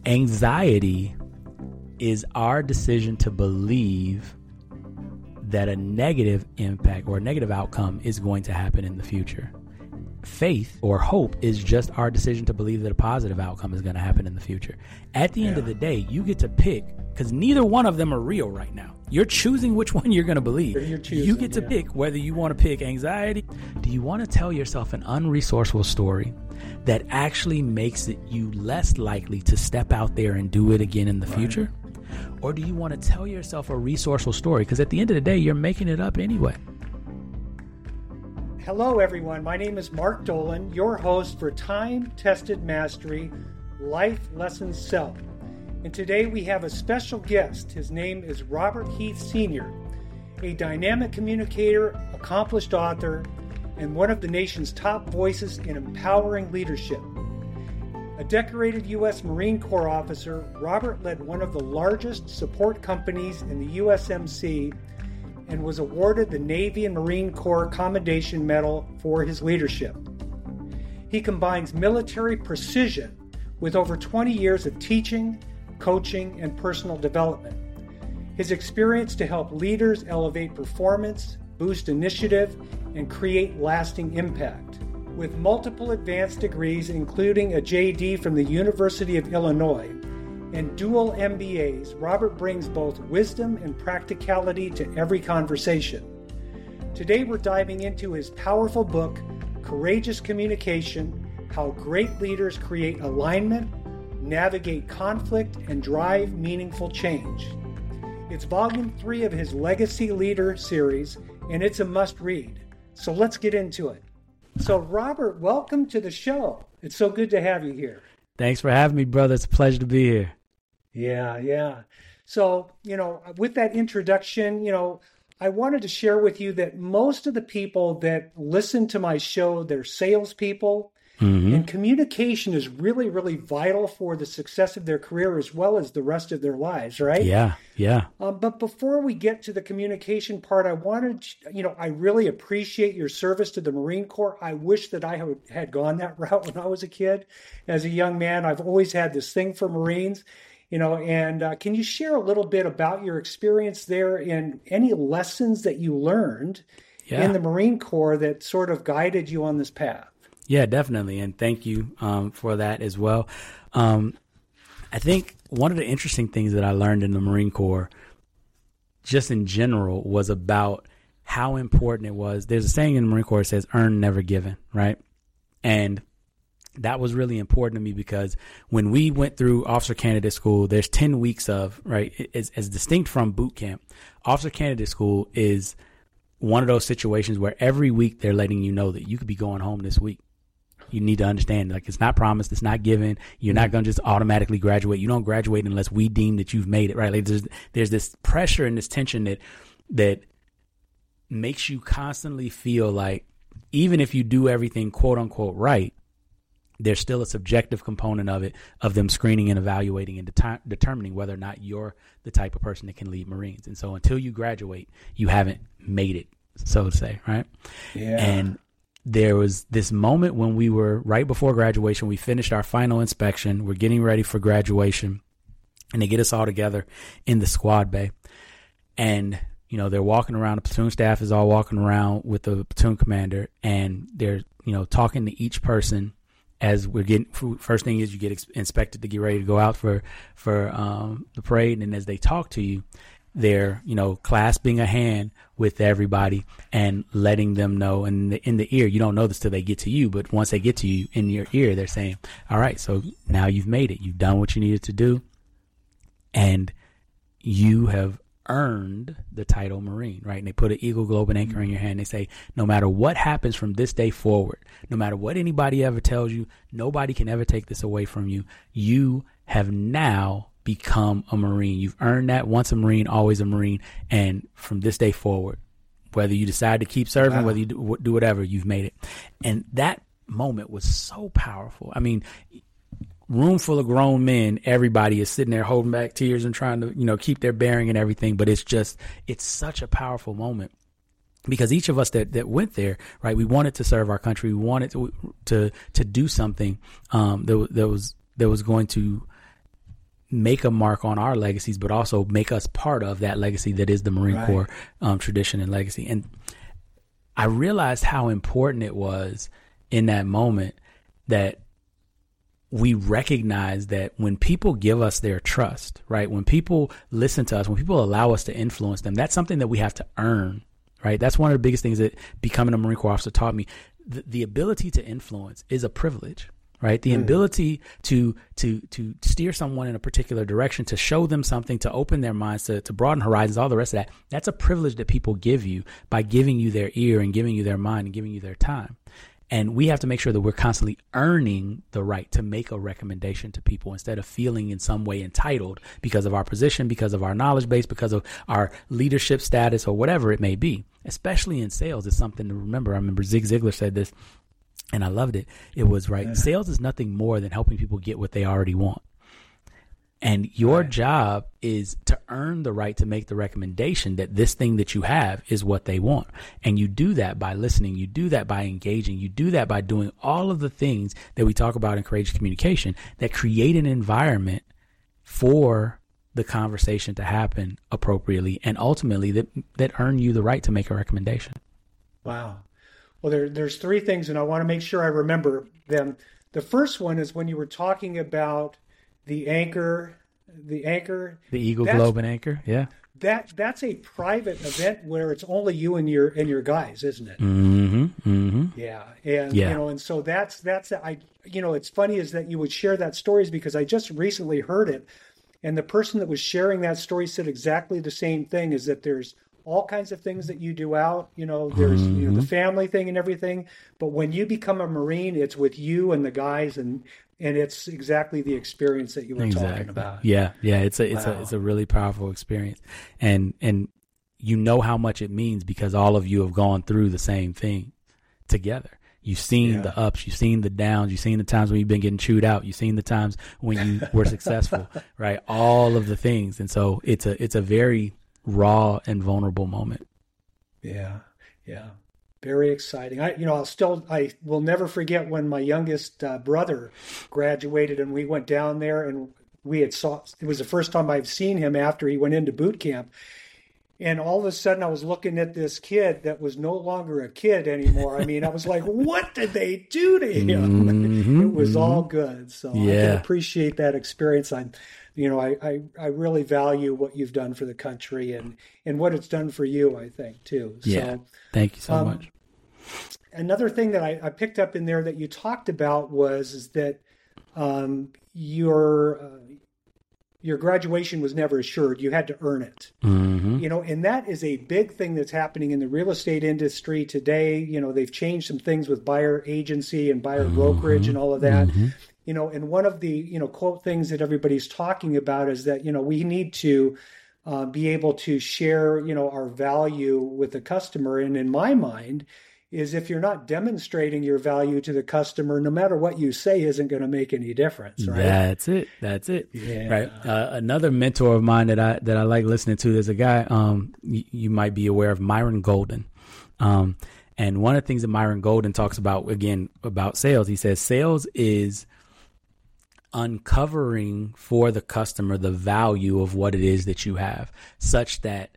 Anxiety is our decision to believe that a negative impact or a negative outcome is going to happen in the future. Faith or hope is just our decision to believe that a positive outcome is going to happen in the future. At the end of the day, you get to pick, because neither one of them are real right now. You're choosing which one you're going to believe. You get to pick whether you want to pick anxiety. Do you want to tell yourself an unresourceful story that actually makes it you less likely to step out there and do it again in the future? Or do you want to tell yourself a resourceful story? Because at the end of the day, you're making it up anyway. Hello, everyone. My name is Mark Dolan, your host for Time-Tested Mastery, Life Lessons Self. And today we have a special guest. His name is Robert Heath Sr., a dynamic communicator, accomplished author, and one of the nation's top voices in empowering leadership. A decorated U.S. Marine Corps officer, Robert led one of the largest support companies in the USMC and was awarded the Navy and Marine Corps Commendation Medal for his leadership. He combines military precision with over 20 years of teaching, coaching, and personal development. His experience to help leaders elevate performance, boost initiative, and create lasting impact. With multiple advanced degrees, including a JD from the University of Illinois, and dual MBAs, Robert brings both wisdom and practicality to every conversation. Today we're diving into his powerful book, Courageous Communication: How Great Leaders Create Alignment, Navigate Conflict, and Drive Meaningful Change. It's volume 3 of his Legacy Leader series, and it's a must-read. So let's get into it. So Robert, welcome to the show. It's so good to have you here. Thanks for having me, brother. It's a pleasure to be here. Yeah. So, with that introduction, I wanted to share with you that most of the people that listen to my show, they're salespeople, and communication is really, really vital for the success of their career as well as the rest of their lives, right? Yeah. But before we get to the communication part, I wanted, I really appreciate your service to the Marine Corps. I wish that I had gone that route when I was a kid. As a young man, I've always had this thing for Marines. And can you share a little bit about your experience there and any lessons that you learned in the Marine Corps that sort of guided you on this path? Yeah, definitely. And thank you for that as well. I think one of the interesting things that I learned in the Marine Corps, just in general, was about how important it was. There's a saying in the Marine Corps that says, earn, never given, right? And that was really important to me because when we went through officer candidate school, there's 10 weeks of, right, as distinct from boot camp. Officer candidate school is one of those situations where every week they're letting you know that you could be going home this week. You need to understand, like, it's not promised, it's not given. You're not going to just automatically graduate. You don't graduate unless we deem that you've made it, right? Like there's this pressure and this tension that makes you constantly feel like even if you do everything quote unquote right, there's still a subjective component of them screening and evaluating and determining whether or not you're the type of person that can lead Marines. And so until you graduate, you haven't made it, so to say, right? Yeah. And there was this moment when we were right before graduation. We finished our final inspection. We're getting ready for graduation, and they get us all together in the squad bay. And, they're walking around. The platoon staff is all walking around with the platoon commander, and they're, talking to each person as we're getting. First thing is you get inspected to get ready to go out for the parade. And as they talk to you, they're, clasping a hand with everybody and letting them know. And in the ear, you don't know this till they get to you. But once they get to you in your ear, they're saying, all right, so now you've made it. You've done what you needed to do. And you have earned the title Marine, right? And they put an eagle, globe, and anchor in your hand. They say, no matter what happens from this day forward, no matter what anybody ever tells you, nobody can ever take this away from you. You have now become a Marine. You've earned that. Once a Marine, always a Marine. And from this day forward, whether you decide to keep serving, whether you do whatever, you've made it. And that moment was so powerful. I mean, room full of grown men, everybody is sitting there holding back tears and trying to, keep their bearing and everything. But it's such a powerful moment because each of us that went there, right, we wanted to serve our country. We wanted to do something that was going to make a mark on our legacies, but also make us part of that legacy that is the Marine Corps tradition and legacy. And I realized how important it was in that moment that we recognize that when people give us their trust, right? When people listen to us, when people allow us to influence them, that's something that we have to earn, right? That's one of the biggest things that becoming a Marine Corps officer taught me. The ability to influence is a privilege, right? The ability to steer someone in a particular direction, to show them something, to open their minds, to broaden horizons, all the rest of that. That's a privilege that people give you by giving you their ear and giving you their mind and giving you their time. And we have to make sure that we're constantly earning the right to make a recommendation to people instead of feeling in some way entitled because of our position, because of our knowledge base, because of our leadership status, or whatever it may be. Especially in sales, it's something to remember. I remember Zig Ziglar said this, and I loved it. It was sales is nothing more than helping people get what they already want. And your job is to earn the right to make the recommendation that this thing that you have is what they want. And you do that by listening. You do that by engaging. You do that by doing all of the things that we talk about in courageous communication that create an environment for the conversation to happen appropriately and ultimately that earn you the right to make a recommendation. Wow. Well, there's three things, and I want to make sure I remember them. The first one is when you were talking about the anchor, the Eagle, Globe, and Anchor. Yeah. That's a private event where it's only you and your guys, isn't it? Mm-hmm. Mm-hmm. Yeah. And and so that's it's funny is that you would share that stories because I just recently heard it, and the person that was sharing that story said exactly the same thing, is that there's all kinds of things that you do out, there's the family thing and everything, but when you become a Marine, it's with you and the guys, and it's exactly the experience that you were talking about. Yeah. It's a really powerful experience. And you know how much it means because all of you have gone through the same thing together. You've seen the ups, you've seen the downs, you've seen the times when you've been getting chewed out, you've seen the times when you were successful, right? All of the things. And so it's a very raw and vulnerable moment. Yeah. Very exciting. I will never forget when my youngest brother graduated and we went down there and it was the first time I've seen him after he went into boot camp. And all of a sudden I was looking at this kid that was no longer a kid anymore. I mean, I was like, what did they do to him? Mm-hmm, it was all good. So I can appreciate that experience. I really value what you've done for the country and what it's done for you, I think, too. So, thank you so much. Another thing that I picked up in there that you talked about is that your graduation was never assured. You had to earn it. Mm-hmm. And that is a big thing that's happening in the real estate industry today. They've changed some things with buyer agency and buyer brokerage and all of that. Mm-hmm. And one of the, quote things that everybody's talking about is that, we need to be able to share, our value with the customer. And in my mind is if you're not demonstrating your value to the customer, no matter what you say isn't going to make any difference, right? That's it. Yeah. Right. Another mentor of mine that I like listening to, there's a guy, you might be aware of, Myron Golden. And one of the things that Myron Golden talks about, again, about sales, he says, sales is uncovering for the customer the value of what it is that you have, such that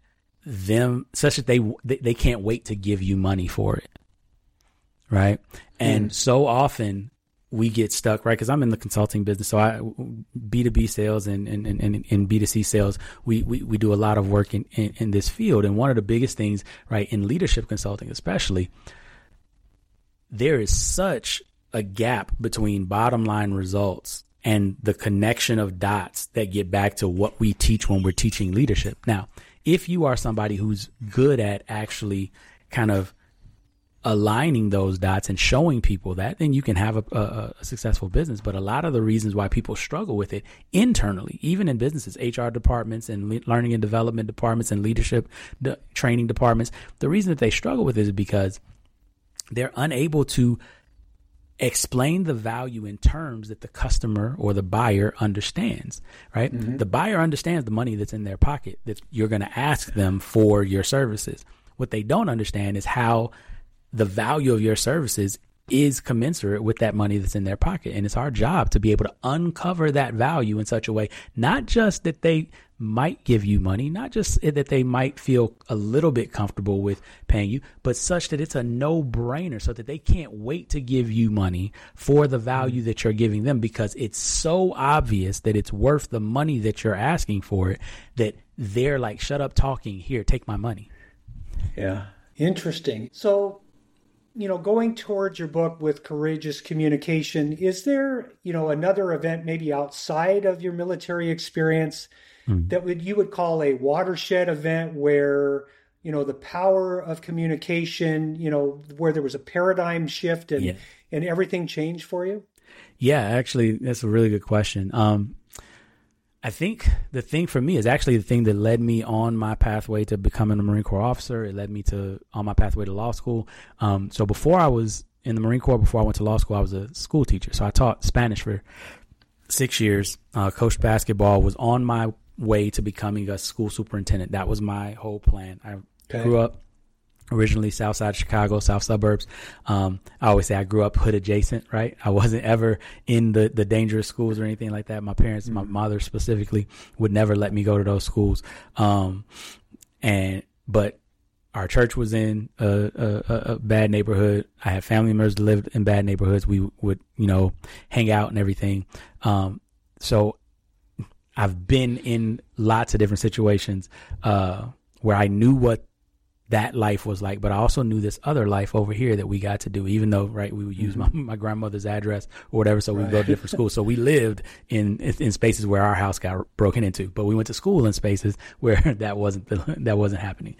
they can't wait to give you money for it. Right. And so often we get stuck, right? Because I'm in the consulting business. So B2B sales and B2C sales, we do a lot of work in this field. And one of the biggest things, right, in leadership consulting, especially, there is such a gap between bottom line results and the connection of dots that get back to what we teach when we're teaching leadership. Now, if you are somebody who's good at actually kind of aligning those dots and showing people that, then you can have a successful business. But a lot of the reasons why people struggle with it internally, even in businesses, HR departments and learning and development departments and leadership training departments, the reason that they struggle with it is because they're unable to explain the value in terms that the customer or the buyer understands, right? Mm-hmm. The buyer understands the money that's in their pocket, that you're going to ask them for your services. What they don't understand is how the value of your services is commensurate with that money that's in their pocket. And it's our job to be able to uncover that value in such a way, not just that they might give you money, not just that they might feel a little bit comfortable with paying you, but such that it's a no-brainer, so that they can't wait to give you money for the value that you're giving them, because it's so obvious that it's worth the money that you're asking for it, that they're like, shut up talking, here, take my money. Yeah. Interesting. So, going towards your book with Courageous Communication, is there, another event maybe outside of your military experience that you would call a watershed event where, the power of communication, where there was a paradigm shift and everything changed for you? Yeah, actually, that's a really good question. I think the thing for me is actually the thing that led me on my pathway to becoming a Marine Corps officer. It led me on my pathway to law school. So before I was in the Marine Corps, before I went to law school, I was a school teacher. So I taught Spanish for 6 years, coached basketball, was on my way to becoming a school superintendent. That was my whole plan. I grew up originally south side of Chicago, south suburbs. I always say I grew up hood adjacent, right? I wasn't ever in the dangerous schools or anything like that. My parents, my mother specifically, would never let me go to those schools. But our church was in a bad neighborhood. I had family members that lived in bad neighborhoods. We would, hang out and everything. So I've been in lots of different situations where I knew what that life was like, but I also knew this other life over here that we got to do, even though, right, we would use my grandmother's address or whatever, so we'd go to different schools. So we lived in spaces where our house got broken into, but we went to school in spaces where that wasn't happening.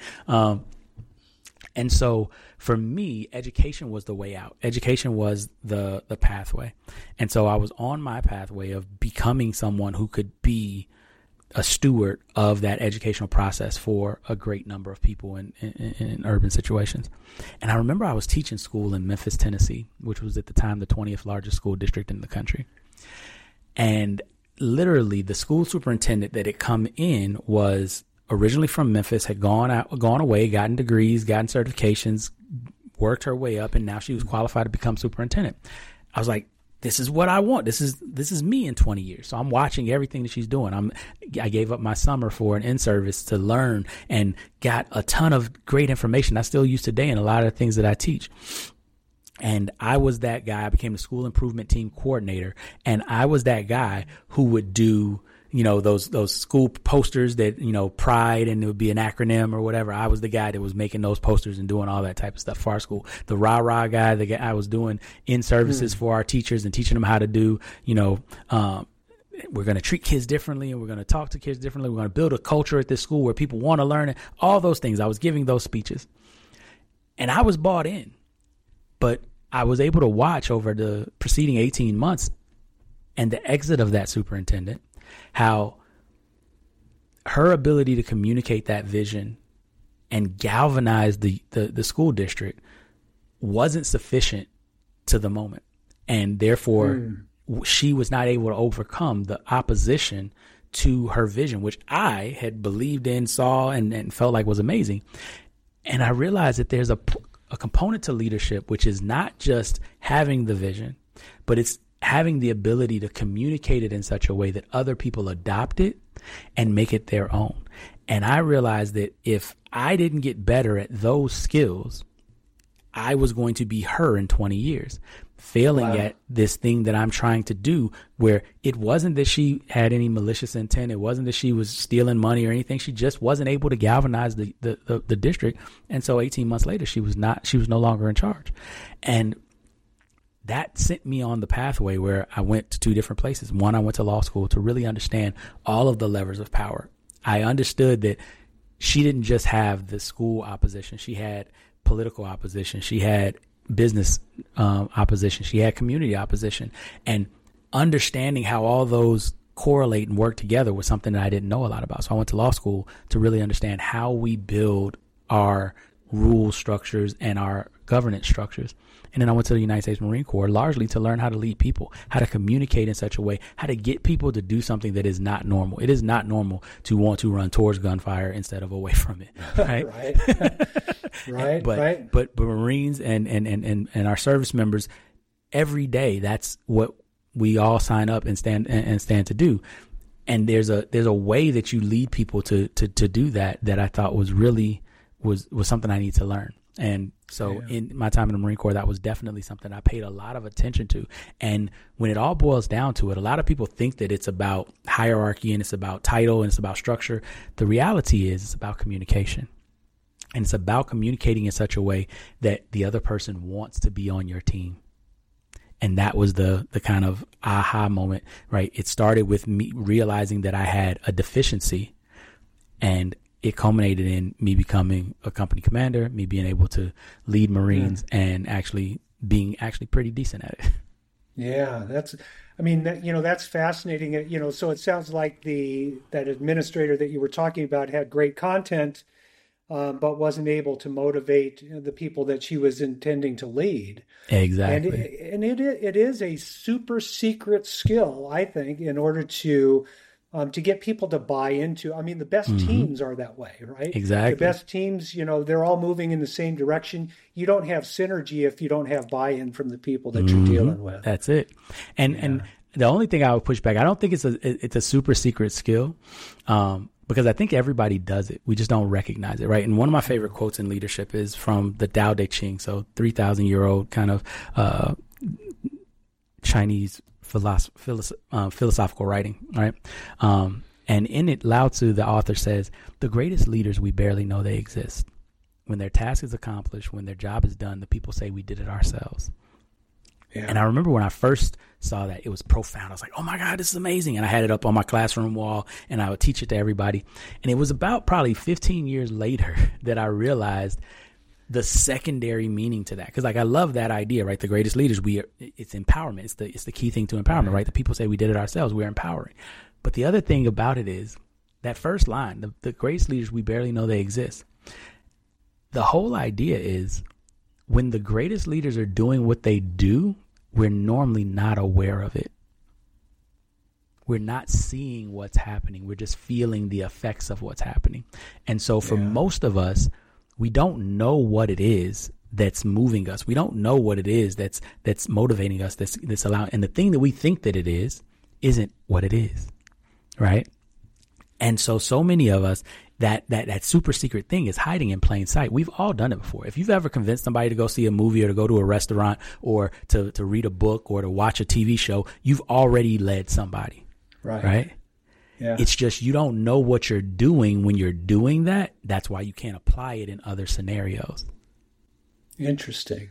And so for me, education was the way out. Education was the pathway. And so I was on my pathway of becoming someone who could be a steward of that educational process for a great number of people in urban situations. And I remember I was teaching school in Memphis, Tennessee, which was at the time the 20th largest school district in the country. And literally the school superintendent that had come in was originally from Memphis, had gone away, gotten degrees, gotten certifications, worked her way up, and now she was qualified to become superintendent. I was like, this is what I want. This is me in 20 years. So I'm watching everything that she's doing. I gave up my summer for an in-service to learn and got a ton of great information I still use today in a lot of the things that I teach. And I was that guy. I became the school improvement team coordinator. And I was that guy who would do, those school posters that, pride, and it would be an acronym or whatever. I was the guy that was making those posters and doing all that type of stuff for our school. The rah-rah guy, the guy I was doing in services for our teachers and teaching them how to do, we're going to treat kids differently, and we're going to talk to kids differently. We're going to build a culture at this school where people want to learn it. All those things. I was giving those speeches and I was bought in, but I was able to watch over the preceding 18 months and the exit of that superintendent, how her ability to communicate that vision and galvanize the school district wasn't sufficient to the moment. And therefore, she was not able to overcome the opposition to her vision, which I had believed in, saw, and felt like was amazing. And I realized that there's a component to leadership, which is not just having the vision, but it's having the ability to communicate it in such a way that other people adopt it and make it their own. And I realized that if I didn't get better at those skills, I was going to be her in 20 years, failing at this thing that I'm trying to do, where it wasn't that she had any malicious intent. It wasn't that she was stealing money or anything. She just wasn't able to galvanize the district. And so 18 months later, she was no longer in charge. And that sent me on the pathway where I went to two different places. One, I went to law school to really understand all of the levers of power. I understood that she didn't just have the school opposition. She had political opposition. She had business opposition. She had community opposition. And understanding how all those correlate and work together was something that I didn't know a lot about. So I went to law school to really understand how we build our rule structures and our governance structures. And then I went to the United States Marine Corps largely to learn how to lead people, how to communicate in such a way, how to get people to do something that is not normal. It is not normal to want to run towards gunfire instead of away from it. Right. Right. But Marines and our service members, every day, that's what we all sign up and stand to do. And there's a way that you lead people to do that I thought was really was something I need to learn. And so in my time in the Marine Corps, that was definitely something I paid a lot of attention to. And when it all boils down to it, a lot of people think that it's about hierarchy and it's about title and it's about structure. The reality is it's about communication. And it's about communicating in such a way that the other person wants to be on your team. And that was the kind of aha moment, right? It started with me realizing that I had a deficiency, and it culminated in me becoming a company commander, me being able to lead Marines and actually being pretty decent at it. Yeah, that's fascinating. So it sounds like that administrator that you were talking about had great content, but wasn't able to motivate the people that she was intending to lead. Exactly. And it is a super secret skill, I think, in order to get people to buy into. I mean, the best teams are that way, right? Exactly. The best teams, they're all moving in the same direction. You don't have synergy if you don't have buy-in from the people that you're dealing with. That's it. And the only thing I would push back, I don't think it's a super secret skill, because I think everybody does it. We just don't recognize it, right? And one of my favorite quotes in leadership is from the Tao Te Ching, so 3,000-year-old kind of Chinese philosophical writing, right? And in it, Lao Tzu, the author, says, the greatest leaders, we barely know they exist. When their task is accomplished, when their job is done, the people say we did it ourselves. Yeah. And I remember when I first saw that, it was profound. I was like, oh my God, this is amazing. And I had it up on my classroom wall and I would teach it to everybody. And it was about probably 15 years later that I realized the secondary meaning to that. Cause like, I love that idea, right? The greatest leaders, it's empowerment. It's the key thing to empowerment, right? The people say we did it ourselves. We're empowering. But the other thing about it is that first line, the greatest leaders, we barely know they exist. The whole idea is when the greatest leaders are doing what they do, we're normally not aware of it. We're not seeing what's happening. We're just feeling the effects of what's happening. And so for most of us, we don't know what it is that's moving us. We don't know what it is that's motivating us, that's allowing. And the thing that we think that it is isn't what it is, right? And so many of us, that super secret thing is hiding in plain sight. We've all done it before. If you've ever convinced somebody to go see a movie or to go to a restaurant or to read a book or to watch a TV show, you've already led somebody. Right? Yeah. It's just you don't know what you're doing when you're doing that. That's why you can't apply it in other scenarios. Interesting.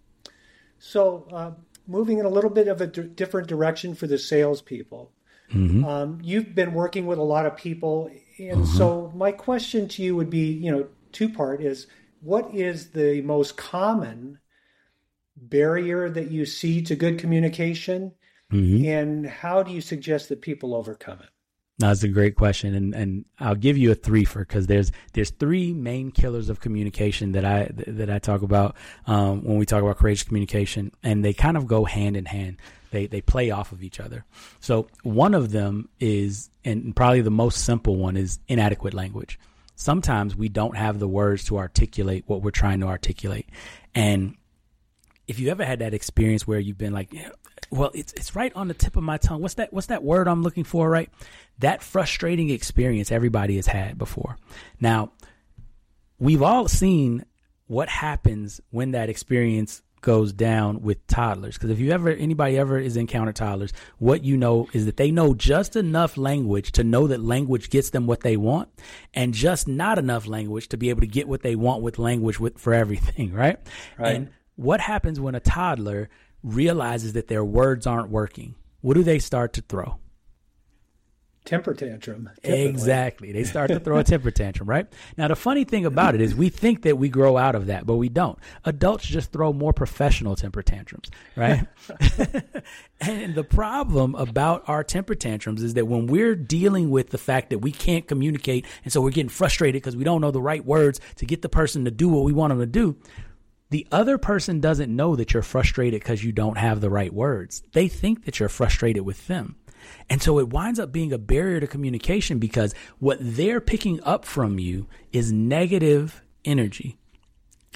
So moving in a little bit of a different direction for the salespeople. You've been working with a lot of people. And so my question to you would be, two-part is, what is the most common barrier that you see to good communication? And how do you suggest that people overcome it? That's a great question. And I'll give you a threefer because there's three main killers of communication that I talk about when we talk about courageous communication, and they kind of go hand in hand. They play off of each other. So one of them is, and probably the most simple one, is inadequate language. Sometimes we don't have the words to articulate what we're trying to articulate. And if you ever had that experience where you've been like, well, it's right on the tip of my tongue. What's that word I'm looking for, right? That frustrating experience everybody has had before. Now, we've all seen what happens when that experience goes down with toddlers. Because if anybody ever has encountered toddlers, what you know is that they know just enough language to know that language gets them what they want, and just not enough language to be able to get what they want with language for everything, right? And what happens when a toddler realizes that their words aren't working? What do they start to throw? Temper tantrum. Typically. Exactly. They start to throw a temper tantrum, right? Now, the funny thing about it is we think that we grow out of that, but we don't. Adults just throw more professional temper tantrums, right? And the problem about our temper tantrums is that when we're dealing with the fact that we can't communicate, and so we're getting frustrated because we don't know the right words to get the person to do what we want them to do, the other person doesn't know that you're frustrated because you don't have the right words. They think that you're frustrated with them. And so it winds up being a barrier to communication because what they're picking up from you is negative energy.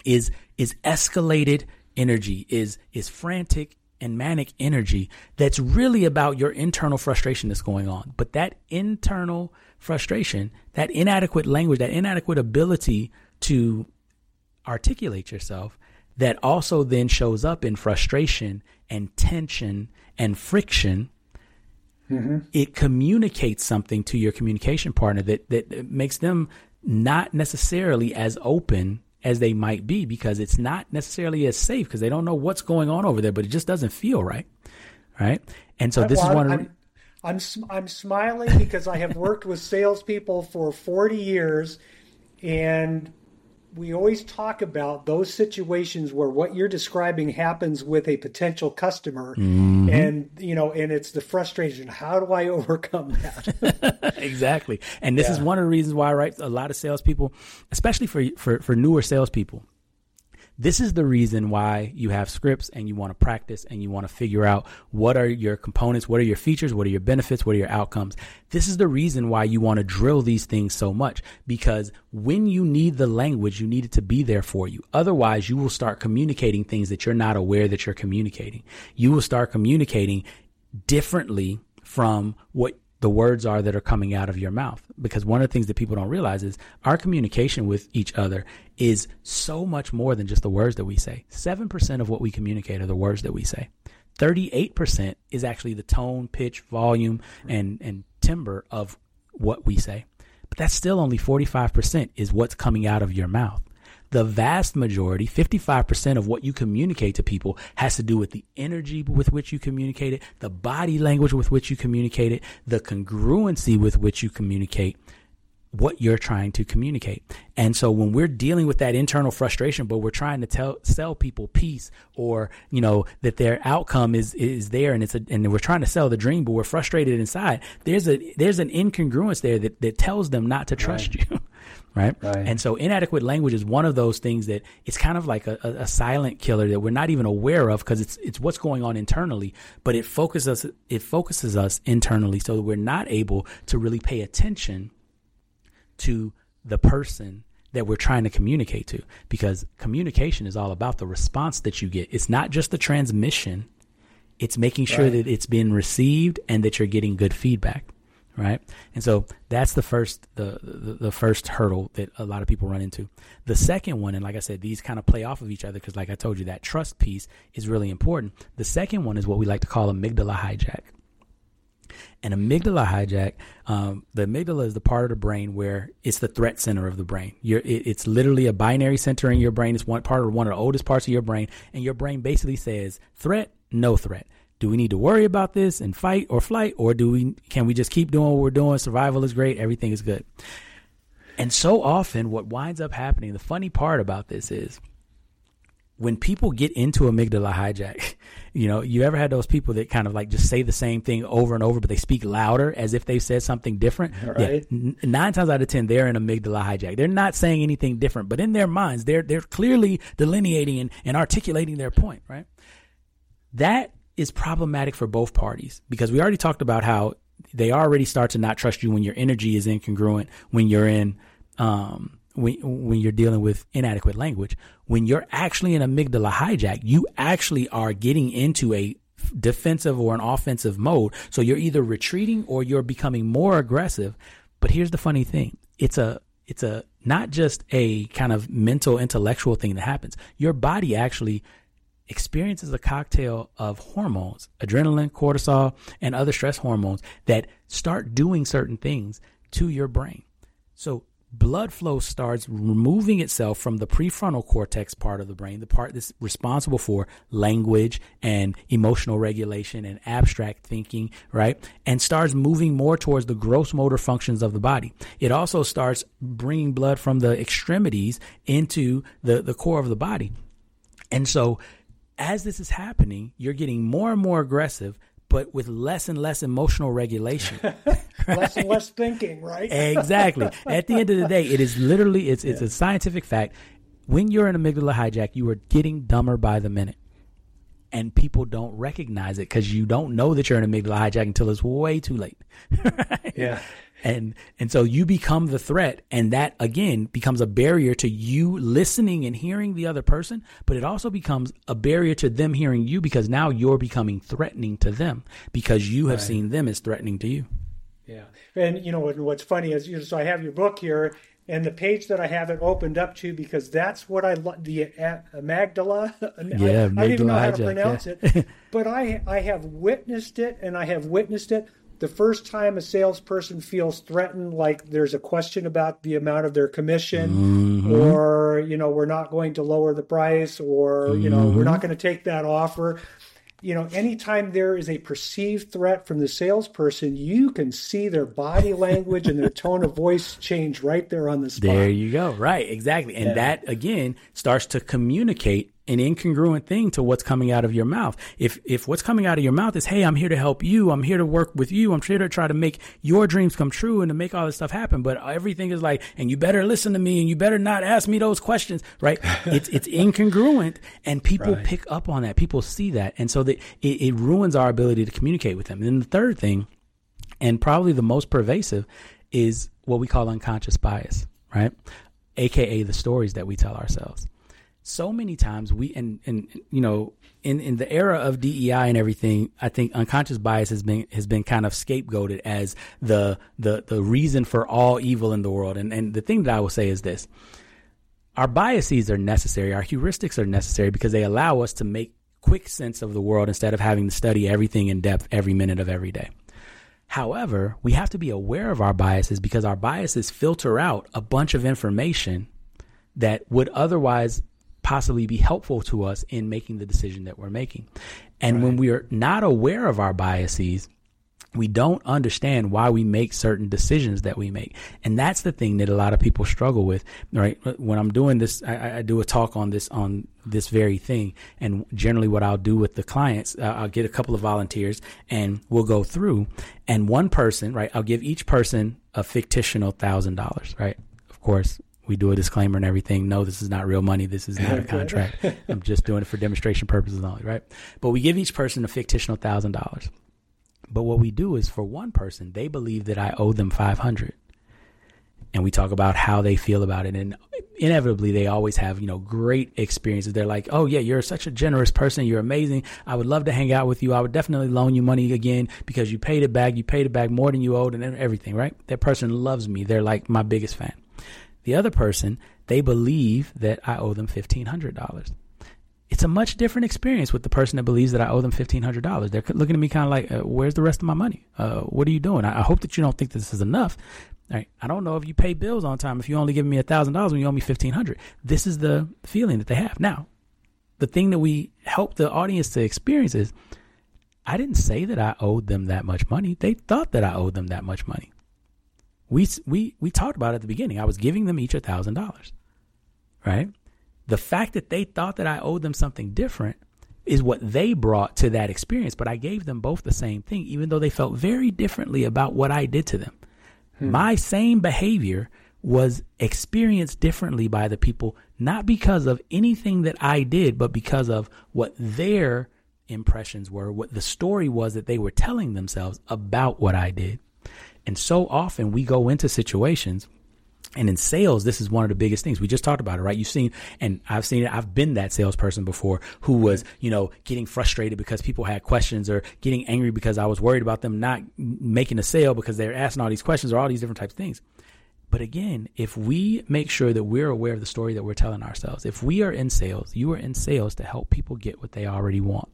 is escalated energy, is frantic and manic energy that's really about your internal frustration that's going on. But that internal frustration, that inadequate language, that inadequate ability to articulate yourself, that also then shows up in frustration and tension and friction. It communicates something to your communication partner that makes them not necessarily as open as they might be, because it's not necessarily as safe, because they don't know what's going on over there, but it just doesn't feel right. Right. And so this is one of I'm smiling because I have worked with salespeople for 40 years, and we always talk about those situations where what you're describing happens with a potential customer, and it's the frustration. How do I overcome that? Exactly. And this is one of the reasons why, right, a lot of salespeople, especially for newer salespeople, this is the reason why you have scripts and you want to practice and you want to figure out what are your components, what are your features, what are your benefits, what are your outcomes. This is the reason why you want to drill these things so much, because when you need the language, you need it to be there for you. Otherwise, you will start communicating things that you're not aware that you're communicating. You will start communicating differently from what the words are that are coming out of your mouth. Because one of the things that people don't realize is our communication with each other is so much more than just the words that we say. 7% of what we communicate are the words that we say. 38% is actually the tone, pitch, volume, and timbre of what we say. But that's still only 45% is what's coming out of your mouth. The vast majority, 55% of what you communicate to people has to do with the energy with which you communicate it, the body language with which you communicate it, the congruency with which you communicate what you're trying to communicate. And so when we're dealing with that internal frustration, but we're trying to sell people peace, or, that their outcome is there, and we're trying to sell the dream, but we're frustrated inside, there's an incongruence there that tells them not to trust you. Right. And so inadequate language is one of those things that it's kind of like a silent killer that we're not even aware of, because it's what's going on internally, but it focuses us internally, so that we're not able to really pay attention to the person that we're trying to communicate to, because communication is all about the response that you get. It's not just the transmission. It's making sure that it's being received and that you're getting good feedback. Right. And so that's the first hurdle that a lot of people run into. The second one, and like I said, these kind of play off of each other, because like I told you, that trust piece is really important. The second one is what we like to call amygdala hijack. And amygdala hijack, the amygdala is the part of the brain where it's the threat center of the brain. It's literally a binary center in your brain. It's one of the oldest parts of your brain. And your brain basically says threat, no threat. Do we need to worry about this and fight or flight, or can we just keep doing what we're doing? Survival is great. Everything is good. And so often what winds up happening, the funny part about this is when people get into amygdala hijack, you ever had those people that kind of like just say the same thing over and over, but they speak louder as if they've said something different? Right. Yeah. 9 times out of 10, they're in amygdala hijack. They're not saying anything different, but in their minds, they're clearly delineating and articulating their point, right? That is problematic for both parties, because we already talked about how they already start to not trust you when your energy is incongruent, when you're in when you're dealing with inadequate language. When you're actually in amygdala hijack, you actually are getting into a defensive or an offensive mode. So you're either retreating or you're becoming more aggressive. But here's the funny thing. It's a not just a kind of mental, intellectual thing that happens. Your body actually experiences a cocktail of hormones, adrenaline, cortisol, and other stress hormones that start doing certain things to your brain. So blood flow starts removing itself from the prefrontal cortex part of the brain, the part that's responsible for language and emotional regulation and abstract thinking, right? And starts moving more towards the gross motor functions of the body. It also starts bringing blood from the extremities into the core of the body. And so as this is happening, you're getting more and more aggressive, but with less and less emotional regulation. Right? Less and less thinking, right? Exactly. At the end of the day, it is literally, it's a scientific fact. When you're in amygdala hijack, you are getting dumber by the minute. And people don't recognize it because you don't know that you're in amygdala hijack until it's way too late. Right? Yeah. And so you become the threat, and that again becomes a barrier to you listening and hearing the other person, but it also becomes a barrier to them hearing you, because now you're becoming threatening to them because you have seen them as threatening to you. Yeah. And what's funny is, so I have your book here, and the page that I have it opened up to, because that's what I love, the amygdala. Yeah, I don't even know how to hijack, pronounce it, but I have witnessed it, and I have witnessed it the first time a salesperson feels threatened, like there's a question about the amount of their commission, or, we're not going to lower the price, or, we're not going to take that offer. Anytime there is a perceived threat from the salesperson, you can see their body language and their tone of voice change right there on the spot. There you go. Right. Exactly. And that, again, starts to communicate an incongruent thing to what's coming out of your mouth. If what's coming out of your mouth is, hey, I'm here to help you, I'm here to work with you, I'm here to try to make your dreams come true and to make all this stuff happen, but everything is like, and you better listen to me and you better not ask me those questions, right? It's incongruent, and people pick up on that. People see that. And so it ruins our ability to communicate with them. And then the third thing, and probably the most pervasive, is what we call unconscious bias, right? AKA the stories that we tell ourselves. So many times in the era of DEI and everything, I think unconscious bias has been kind of scapegoated as the reason for all evil in the world. And the thing that I will say is this: our biases are necessary, our heuristics are necessary, because they allow us to make quick sense of the world instead of having to study everything in depth every minute of every day. However, we have to be aware of our biases, because our biases filter out a bunch of information that would otherwise possibly be helpful to us in making the decision that we're making. And when we are not aware of our biases, we don't understand why we make certain decisions that we make. And that's the thing that a lot of people struggle with, right? When I'm doing this, I do a talk on this very thing. And generally what I'll do with the clients, I'll get a couple of volunteers and we'll go through, and one person, right? I'll give each person a fictional $1,000, right? Of course, we do a disclaimer and everything. No, this is not real money. This is not a contract. I'm just doing it for demonstration purposes only, right? But we give each person a fictional $1,000. But what we do is, for one person, they believe that I owe them $500. And we talk about how they feel about it. And inevitably, they always have, great experiences. They're like, oh, yeah, you're such a generous person. You're amazing. I would love to hang out with you. I would definitely loan you money again because you paid it back. You paid it back more than you owed and everything, right? That person loves me. They're like my biggest fan. The other person, they believe that I owe them $1,500. It's a much different experience with the person that believes that I owe them $1,500. They're looking at me kind of like, where's the rest of my money? What are you doing? I hope that you don't think this is enough. All right. I don't know if you pay bills on time, if you only give me $1,000 when you owe me $1,500. This is the feeling that they have. Now, the thing that we help the audience to experience is, I didn't say that I owed them that much money. They thought that I owed them that much money. We talked about it at the beginning. I was giving them each $1,000, right? The fact that they thought that I owed them something different is what they brought to that experience. But I gave them both the same thing, even though they felt very differently about what I did to them. My same behavior was experienced differently by the people, not because of anything that I did, but because of what their impressions were, what the story was that they were telling themselves about what I did. And so often we go into situations, and in sales, this is one of the biggest things. We just talked about it, right? You've seen, and I've seen it. I've been that salesperson before who was, getting frustrated because people had questions, or getting angry because I was worried about them not making a sale because they're asking all these questions, or all these different types of things. But again, if we make sure that we're aware of the story that we're telling ourselves, if we are in sales, you are in sales to help people get what they already want.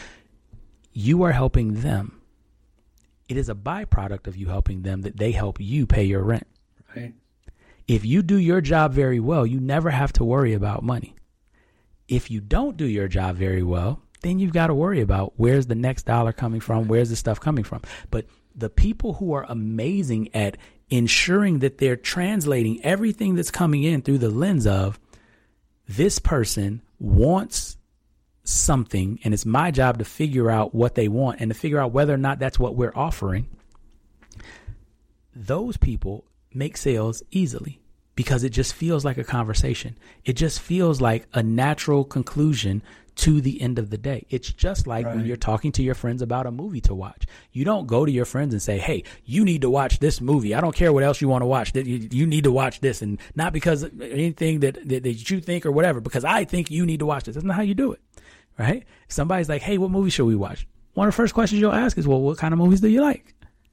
You are helping them. It is a byproduct of you helping them that they help you pay your rent. Right. If you do your job very well, you never have to worry about money. If you don't do your job very well, then you've got to worry about where's the next dollar coming from, where's the stuff coming from. But the people who are amazing at ensuring that they're translating everything that's coming in through the lens of, this person wants something, and it's my job to figure out what they want and to figure out whether or not that's what we're offering. Those people make sales easily because it just feels like a conversation. It just feels like a natural conclusion to the end of the day. It's just like when you're talking to your friends about a movie to watch. You don't go to your friends and say, hey, you need to watch this movie. I don't care what else you want to watch. You need to watch this. And not because of anything that you think or whatever, because I think you need to watch this. That's not how you do it, right? If somebody's like, hey, what movie should we watch? One of the first questions you'll ask is, well, what kind of movies do you like?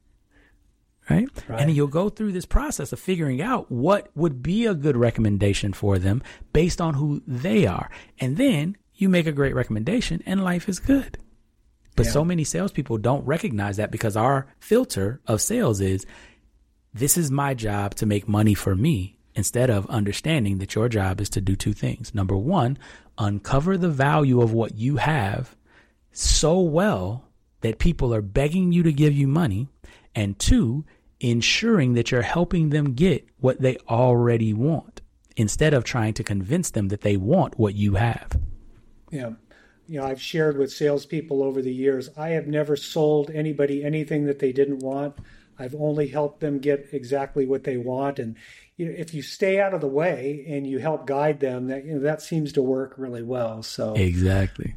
Right? And you'll go through this process of figuring out what would be a good recommendation for them based on who they are. And then you make a great recommendation and life is good. But so many salespeople don't recognize that, because our filter of sales is, this is my job to make money for me, instead of understanding that your job is to do two things. Number one, uncover the value of what you have so well that people are begging you to give you money. And two, ensuring that you're helping them get what they already want, instead of trying to convince them that they want what you have. Yeah. I've shared with salespeople over the years, I have never sold anybody anything that they didn't want. I've only helped them get exactly what they want. And if you stay out of the way and you help guide them, that seems to work really well. So exactly.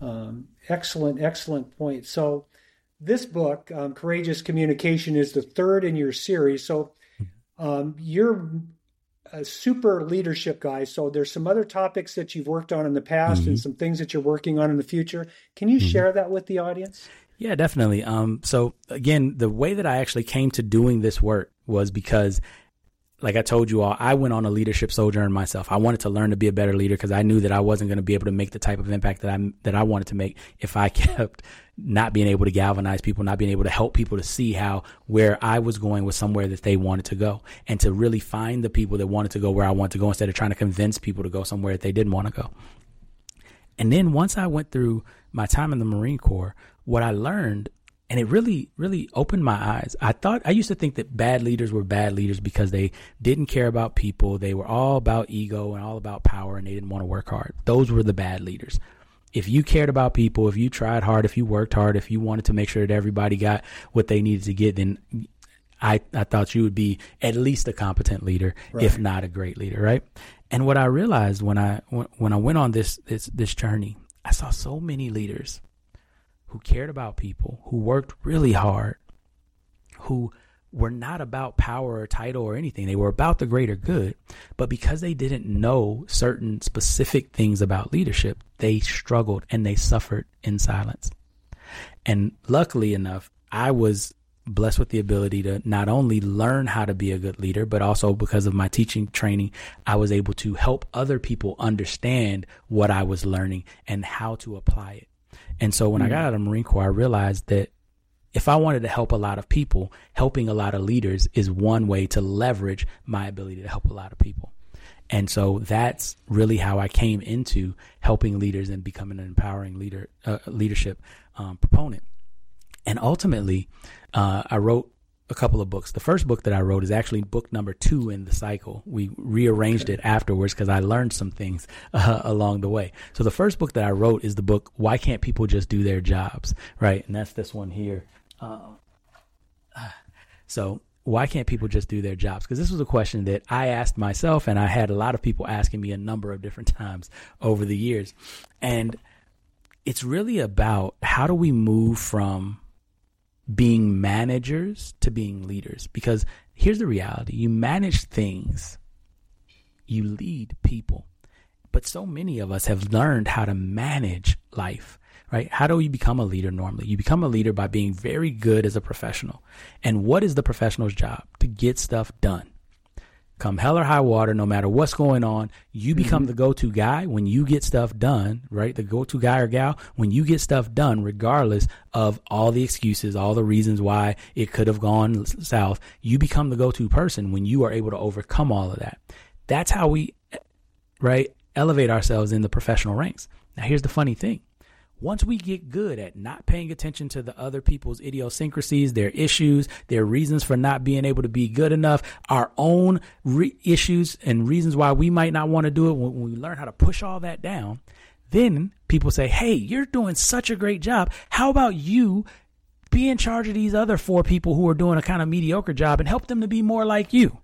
Excellent point. So this book, Courageous Communication, is the third in your series. So you're a super leadership guy. So there's some other topics that you've worked on in the past and some things that you're working on in the future. Can you share that with the audience? Yeah, definitely. So again, the way that I actually came to doing this work was because, like I told you all, I went on a leadership sojourn myself. I wanted to learn to be a better leader, because I knew that I wasn't going to be able to make the type of impact that I wanted to make if I kept not being able to galvanize people, not being able to help people to see how where I was going was somewhere that they wanted to go, and to really find the people that wanted to go where I wanted to go, instead of trying to convince people to go somewhere that they didn't want to go. And then once I went through my time in the Marine Corps, what I learned, and it really, really opened my eyes. I used to think that bad leaders were bad leaders because they didn't care about people. They were all about ego and all about power, and they didn't want to work hard. Those were the bad leaders. If you cared about people, if you tried hard, if you worked hard, if you wanted to make sure that everybody got what they needed to get, then I thought you would be at least a competent leader, if not a great leader, right? And what I realized when I went on this journey, I saw so many leaders who cared about people, who worked really hard, who were not about power or title or anything. They were about the greater good. But because they didn't know certain specific things about leadership, they struggled and they suffered in silence. And luckily enough, I was blessed with the ability to not only learn how to be a good leader, but also because of my teaching training, I was able to help other people understand what I was learning and how to apply it. And so when I got out of the Marine Corps, I realized that if I wanted to help a lot of people, helping a lot of leaders is one way to leverage my ability to help a lot of people. And so that's really how I came into helping leaders and becoming an empowering leadership proponent. And ultimately, I wrote a couple of books. The first book that I wrote is actually book number 2 in the cycle. We rearranged it afterwards because I learned some things along the way. So the first book that I wrote is the book, Why Can't People Just Do Their Jobs? Right. And that's this one here. So why can't people just do their jobs? Because this was a question that I asked myself, and I had a lot of people asking me a number of different times over the years. And it's really about, how do we move from being managers to being leaders? Because here's the reality. You manage things, you lead people, but so many of us have learned how to manage life, right? How do you become a leader normally? You become a leader by being very good as a professional. And what is the professional's job? To get stuff done. Come hell or high water, no matter what's going on, you become the go-to guy when you get stuff done, right? The go-to guy or gal when you get stuff done, regardless of all the excuses, all the reasons why it could have gone south. You become the go-to person when you are able to overcome all of that. That's how we, right, elevate ourselves in the professional ranks. Now, here's the funny thing. Once we get good at not paying attention to the other people's idiosyncrasies, their issues, their reasons for not being able to be good enough, our own issues and reasons why we might not want to do it, when we learn how to push all that down, then people say, hey, you're doing such a great job. How about you be in charge of these other 4 people who are doing a kind of mediocre job and help them to be more like you?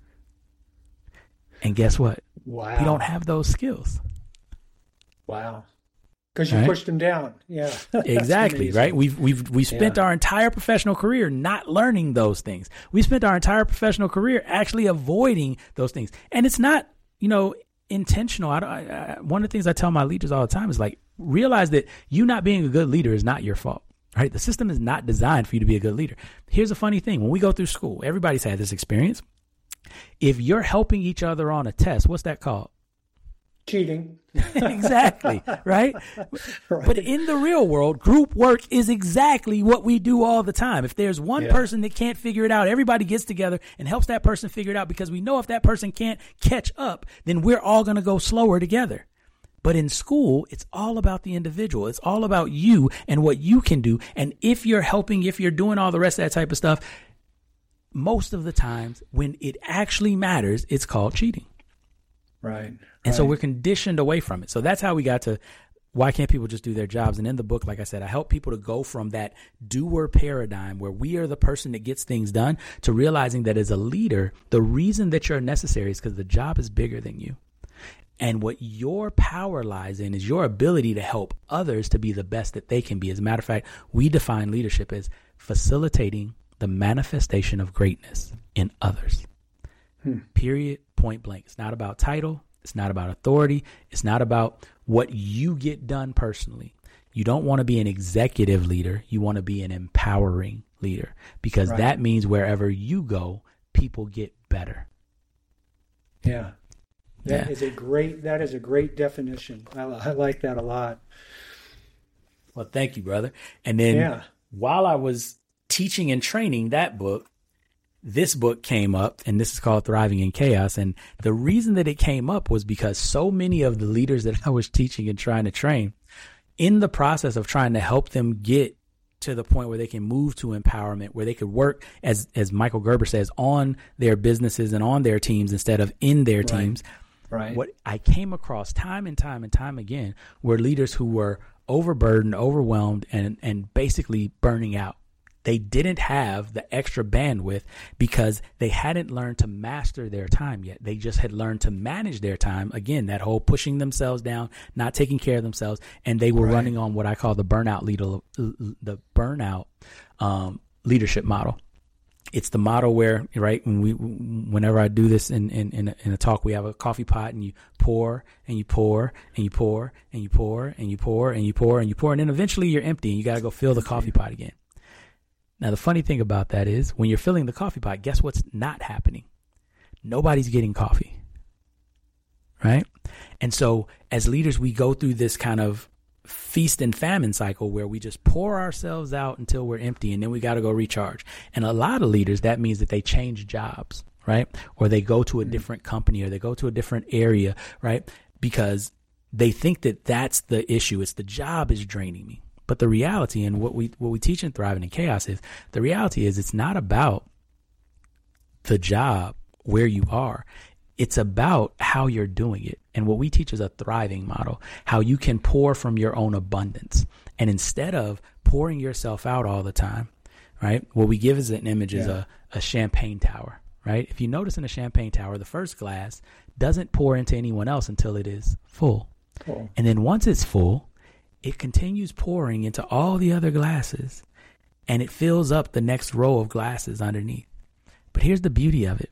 And guess what? Wow. We don't have those skills. Wow. Because you pushed them down. Yeah. Exactly. Right. We've spent our entire professional career not learning those things. We spent our entire professional career actually avoiding those things. And it's not, intentional. One of the things I tell my leaders all the time is like, realize that you not being a good leader is not your fault. Right. The system is not designed for you to be a good leader. Here's a funny thing. When we go through school, everybody's had this experience. If you're helping each other on a test, what's that called? Cheating. Exactly. Right? But in the real world, group work is exactly what we do all the time. If there's one person that can't figure it out, everybody gets together and helps that person figure it out, because we know if that person can't catch up, then we're all going to go slower together. But in school, it's all about the individual. It's all about you and what you can do. And if you're helping, if you're doing all the rest of that type of stuff, most of the times when it actually matters, it's called cheating. Right. And so we're conditioned away from it. So that's how we got to why can't people just do their jobs? And in the book, like I said, I help people to go from that doer paradigm where we are the person that gets things done to realizing that as a leader, the reason that you're necessary is because the job is bigger than you. And what your power lies in is your ability to help others to be the best that they can be. As a matter of fact, we define leadership as facilitating the manifestation of greatness in others. Period. Point blank. It's not about title. It's not about authority. It's not about what you get done personally. You don't want to be an executive leader. You want to be an empowering leader, because that means wherever you go, people get better. Yeah. That is a great definition. I like that a lot. Well, thank you, brother. And then while I was teaching and training that book, this book came up, and this is called Thriving in Chaos. And the reason that it came up was because so many of the leaders that I was teaching and trying to train, in the process of trying to help them get to the point where they can move to empowerment, where they could work, as Michael Gerber says, on their businesses and on their teams instead of in their teams. Right. What I came across time and time and time again were leaders who were overburdened, overwhelmed, and basically burning out. They didn't have the extra bandwidth because they hadn't learned to master their time yet. They just had learned to manage their time. Again, that whole pushing themselves down, not taking care of themselves. And they were running on what I call the burnout leadership model. It's the model where, whenever I do this in a talk, we have a coffee pot and you pour and you pour and you pour and you pour and you pour and you pour and you pour. And then eventually you're empty and you got to go fill the coffee pot again. Now, the funny thing about that is when you're filling the coffee pot, guess what's not happening? Nobody's getting coffee, right? And so as leaders, we go through this kind of feast and famine cycle where we just pour ourselves out until we're empty, and then we got to go recharge. And a lot of leaders, that means that they change jobs, right? Or they go to a different company, or they go to a different area, right? Because they think that that's the issue. It's the job is draining me. But the reality, and what we teach in Thriving in Chaos, is the reality is it's not about the job where you are. It's about how you're doing it. And what we teach is a thriving model, how you can pour from your own abundance. And instead of pouring yourself out all the time, right, what we give as an image is a champagne tower, right? If you notice in a champagne tower, the first glass doesn't pour into anyone else until it is full. Cool. And then once it's full, it continues pouring into all the other glasses, and it fills up the next row of glasses underneath. But here's the beauty of it.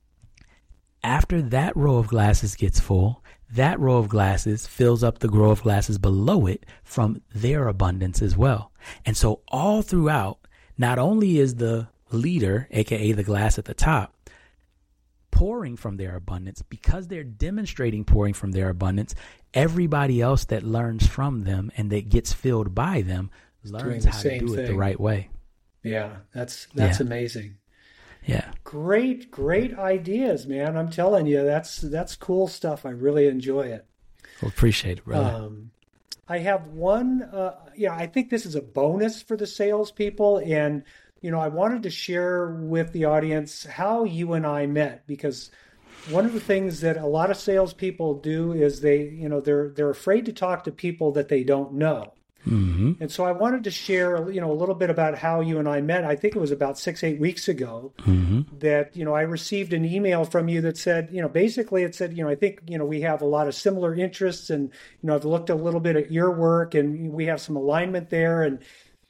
After that row of glasses gets full, that row of glasses fills up the row of glasses below it from their abundance as well. And so all throughout, not only is the leader, aka the glass at the top, pouring from their abundance, because they're demonstrating pouring from their abundance, everybody else that learns from them and that gets filled by them learns how to do it the right way. Yeah, that's amazing. Yeah. Great ideas, man. I'm telling you, that's cool stuff. I really enjoy it. Well, appreciate it, brother. I have one, I think this is a bonus for the salespeople, and I wanted to share with the audience how you and I met, because one of the things that a lot of salespeople do is they're afraid to talk to people that they don't know. And so I wanted to share, a little bit about how you and I met. I think it was about 6-8 weeks ago that, I received an email from you that said, basically it said, I think, we have a lot of similar interests, and, I've looked a little bit at your work and we have some alignment there. And,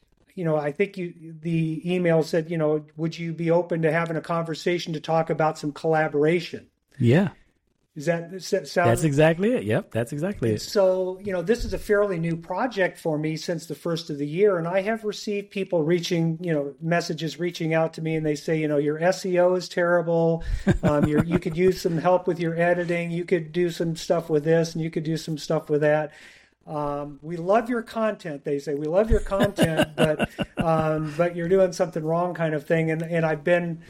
I think the email said, would you be open to having a conversation to talk about some collaboration? Yeah. Does that sound? That's exactly it. Yep, that's exactly it. So, this is a fairly new project for me since the first of the year, and I have received people messages reaching out to me, and they say, your SEO is terrible. You could use some help with your editing. You could do some stuff with this, and you could do some stuff with that. We love your content. They say we love your content, but you're doing something wrong, kind of thing. And I've been,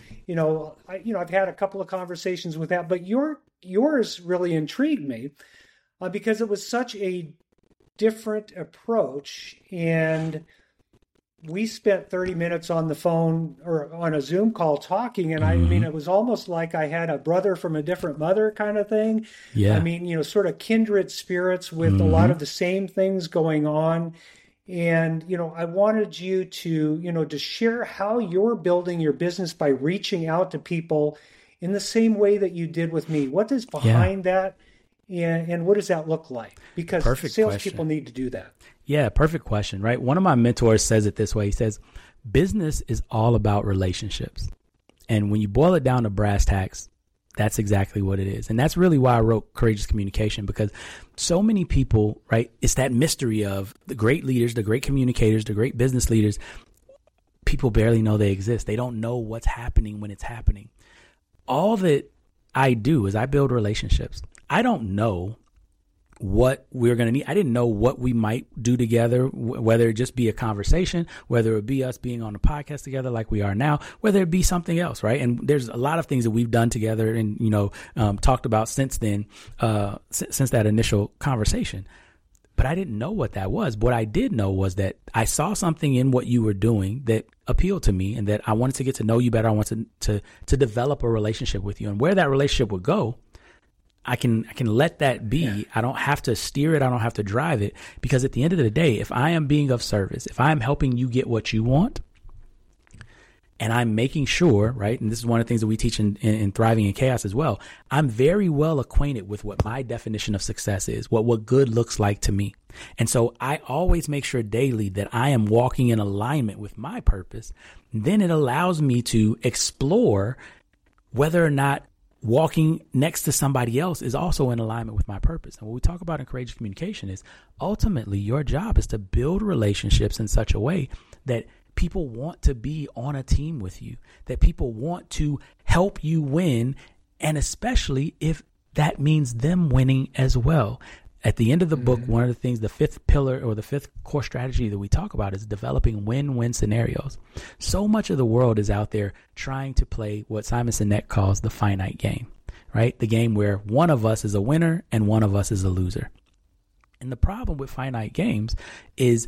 I've had a couple of conversations with that, but yours really intrigued me because it was such a different approach. And we spent 30 minutes on the phone or on a Zoom call talking. And I mean, it was almost like I had a brother from a different mother kind of thing. Yeah. I mean, sort of kindred spirits with a lot of the same things going on. And, I wanted you to, to share how you're building your business by reaching out to people in the same way that you did with me. What is behind that? And what does that look like? Because salespeople need to do that. Yeah, perfect question, right? One of my mentors says it this way. He says, business is all about relationships. And when you boil it down to brass tacks, that's exactly what it is. And that's really why I wrote Courageous Communication, because so many people, right, it's that mystery of the great leaders, the great communicators, the great business leaders. People barely know they exist. They don't know what's happening when it's happening. All that I do is I build relationships. I don't know what we're going to need. I didn't know what we might do together, whether it just be a conversation, whether it be us being on a podcast together like we are now, whether it be something else, right? And there's a lot of things that we've done together and, talked about since then, since that initial conversation. But I didn't know what that was. What I did know was that I saw something in what you were doing that appealed to me and that I wanted to get to know you better. I wanted to develop a relationship with you, and where that relationship would go, I can let that be. Yeah. I don't have to steer it. I don't have to drive it, because at the end of the day, if I am being of service, if I am helping you get what you want, and I'm making sure, right, and this is one of the things that we teach in Thriving in Chaos as well, I'm very well acquainted with what my definition of success is, what good looks like to me. And so I always make sure daily that I am walking in alignment with my purpose. Then it allows me to explore whether or not walking next to somebody else is also in alignment with my purpose. And what we talk about in Courageous Communication is ultimately your job is to build relationships in such a way that people want to be on a team with you, that people want to help you win, and especially if that means them winning as well. At the end of the book, one of the things, the fifth pillar or the fifth core strategy that we talk about is developing win-win scenarios. So much of the world is out there trying to play what Simon Sinek calls the finite game, right? The game where one of us is a winner and one of us is a loser. And the problem with finite games is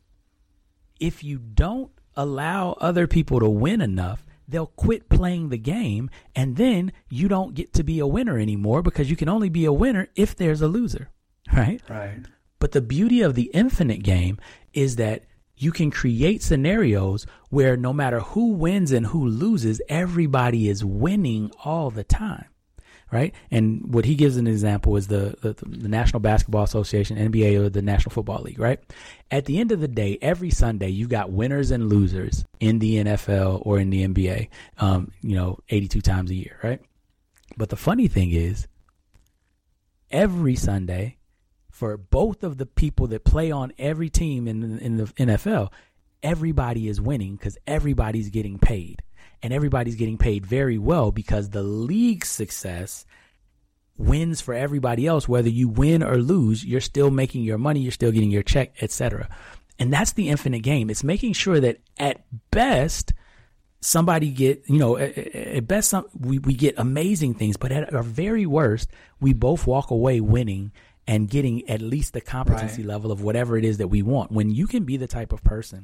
if you don't allow other people to win enough, they'll quit playing the game, and then you don't get to be a winner anymore, because you can only be a winner if there's a loser. Right. But the beauty of the infinite game is that you can create scenarios where no matter who wins and who loses, everybody is winning all the time. Right. And what he gives an example is the National Basketball Association, NBA, or the National Football League. Right. At the end of the day, every Sunday, you got winners and losers in the NFL or in the NBA, 82 times a year. Right. But the funny thing is, every Sunday, for both of the people that play on every team in the NFL, everybody is winning because everybody's getting paid. And everybody's getting paid very well because the league's success wins for everybody else. Whether you win or lose, you're still making your money, you're still getting your check, etc. And that's the infinite game. It's making sure that at best, somebody get, at best, we get amazing things, but at our very worst, we both walk away winning and getting at least the competency level of whatever it is that we want. When you can be the type of person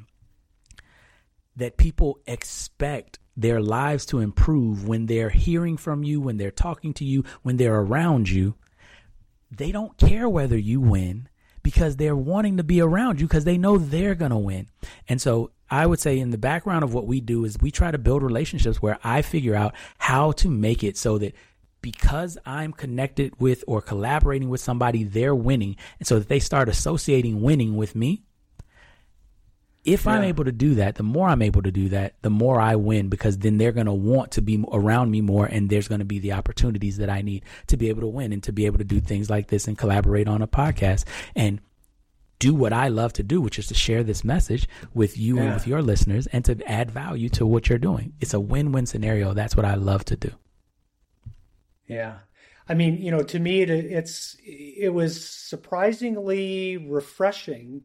that people expect their lives to improve when they're hearing from you, when they're talking to you, when they're around you, they don't care whether you win, because they're wanting to be around you because they know they're going to win. And so I would say in the background of what we do is we try to build relationships where I figure out how to make it so that because I'm connected with or collaborating with somebody, they're winning. And so that they start associating winning with me. If I'm able to do that, the more I'm able to do that, the more I win, because then they're going to want to be around me more, and there's going to be the opportunities that I need to be able to win and to be able to do things like this and collaborate on a podcast and do what I love to do, which is to share this message with you and with your listeners and to add value to what you're doing. It's a win-win scenario. That's what I love to do. Yeah. I mean, you know, to me, it was surprisingly refreshing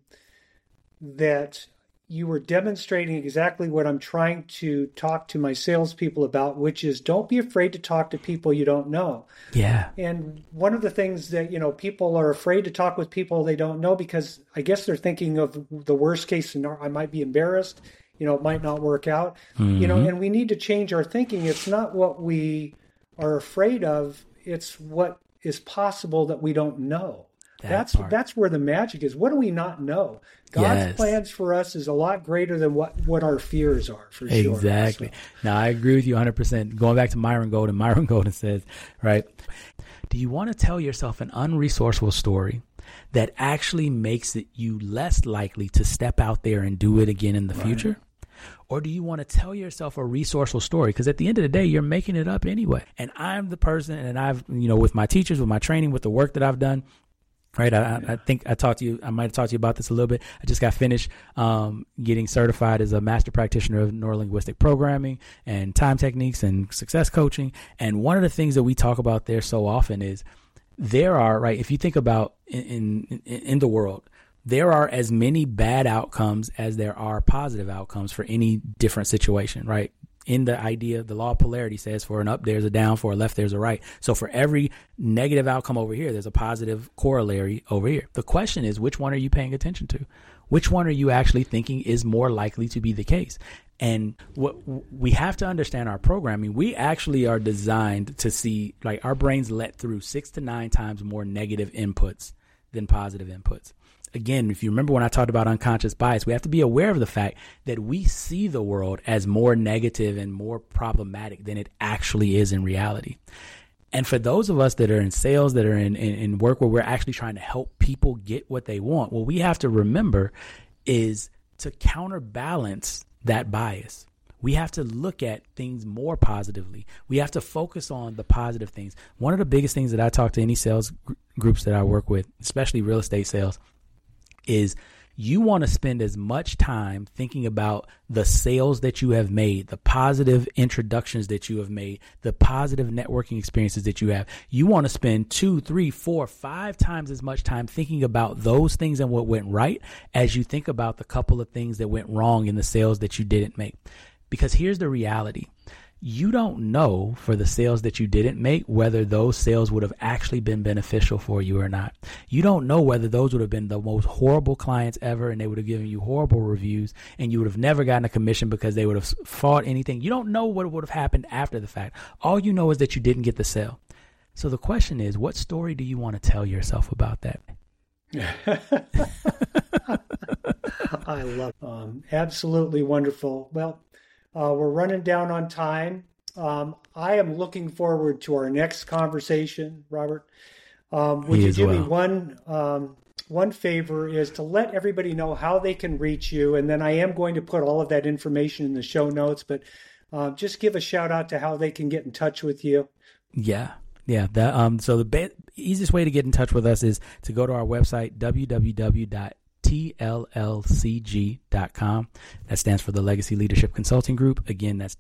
that you were demonstrating exactly what I'm trying to talk to my salespeople about, which is don't be afraid to talk to people you don't know. Yeah. And one of the things that, you know, people are afraid to talk with people they don't know because I guess they're thinking of the worst case scenario. I might be embarrassed, you know, it might not work out, you know, and we need to change our thinking. It's not what we are afraid of. It's what is possible that we don't know. That's where the magic is. What do we not know? God's plans for us is a lot greater than what our fears are, for sure. Exactly. So. Now, I agree with you 100%. Going back to Myron Golden says, right, do you want to tell yourself an unresourceful story that actually makes it you less likely to step out there and do it again in the future? Or do you want to tell yourself a resourceful story? Because at the end of the day, you're making it up anyway. And I'm the person, and I've, you know, with my teachers, with my training, with the work that I've done, right. I think I might have talked to you about this a little bit. I just got finished getting certified as a master practitioner of neurolinguistic programming and time techniques and success coaching. And one of the things that we talk about there so often is there are, right, if you think about in the world, there are as many bad outcomes as there are positive outcomes for any different situation, right? In the idea, the law of polarity says for an up, there's a down, for a left, there's a right. So for every negative outcome over here, there's a positive corollary over here. The question is, which one are you paying attention to? Which one are you actually thinking is more likely to be the case? And what we have to understand our programming, we actually are designed to see, like, our brains let through 6 to 9 times more negative inputs than positive inputs. Again, if you remember when I talked about unconscious bias, we have to be aware of the fact that we see the world as more negative and more problematic than it actually is in reality. And for those of us that are in sales, that are in work where we're actually trying to help people get what they want, what we have to remember is to counterbalance that bias. We have to look at things more positively. We have to focus on the positive things. One of the biggest things that I talk to any sales groups that I work with, especially real estate sales, is you want to spend as much time thinking about the sales that you have made, the positive introductions that you have made, the positive networking experiences that you have. You want to spend 2, 3, 4, 5 times as much time thinking about those things and what went right as you think about the couple of things that went wrong in the sales that you didn't make. Because here's the reality. You don't know for the sales that you didn't make whether those sales would have actually been beneficial for you or not. You don't know whether those would have been the most horrible clients ever and they would have given you horrible reviews and you would have never gotten a commission because they would have fought anything. You don't know what would have happened after the fact. All you know is that you didn't get the sale. So the question is, what story do you want to tell yourself about that? I love it. Absolutely wonderful. Well, we're running down on time. I am looking forward to our next conversation, Robert. Would you do me one favor, is to let everybody know how they can reach you, and then I am going to put all of that information in the show notes, but just give a shout out to how they can get in touch with you. Yeah. So the easiest way to get in touch with us is to go to our website, www.tllcg.com. That stands for the Legacy Leadership Consulting Group. Again, that's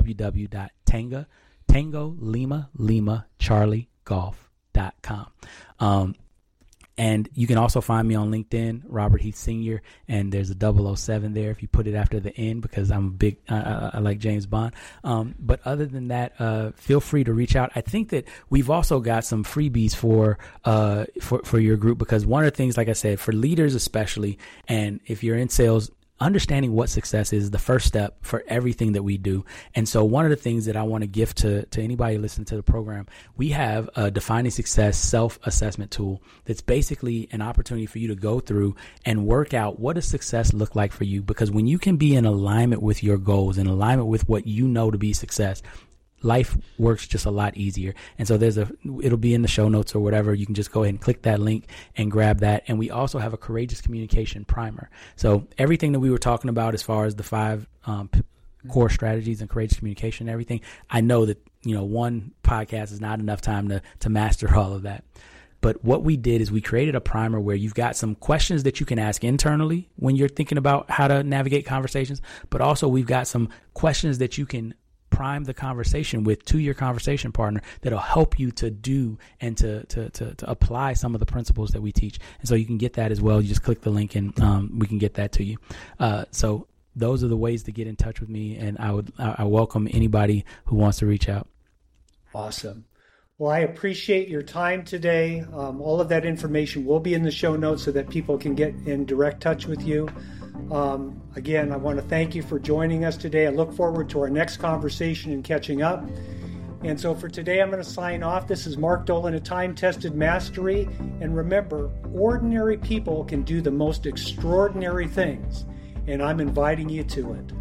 www.tango, and you can also find me on LinkedIn, Robert Heath Sr., and there's a 007 there if you put it after the N, because I'm I like James Bond. But other than that, feel free to reach out. I think that we've also got some freebies for your group, because one of the things, like I said, for leaders especially, and if you're in sales, understanding what success is the first step for everything that we do. And so one of the things that I want to give to anybody listening to the program, we have a Defining Success self-assessment tool that's basically an opportunity for you to go through and work out what does success look like for you. Because when you can be in alignment with your goals, in alignment with what you know to be success, life works just a lot easier. And so it'll be in the show notes or whatever. You can just go ahead and click that link and grab that. And we also have a courageous communication primer. So everything that we were talking about as far as the 5 core strategies and courageous communication and everything, I know that, one podcast is not enough time to master all of that. But what we did is we created a primer where you've got some questions that you can ask internally when you're thinking about how to navigate conversations. But also we've got some questions that you can prime the conversation with to your conversation partner that'll help you to do and to apply some of the principles that we teach. And so you can get that as well. You just click the link and we can get that to you. So those are the ways to get in touch with me. And I welcome anybody who wants to reach out. Awesome. Well, I appreciate your time today. All of that information will be in the show notes so that people can get in direct touch with you. Again, I want to thank you for joining us today. I look forward to our next conversation and catching up. And so for today, I'm going to sign off. This is Mark Dolan at Time Tested Mastery. And remember, ordinary people can do the most extraordinary things. And I'm inviting you to it.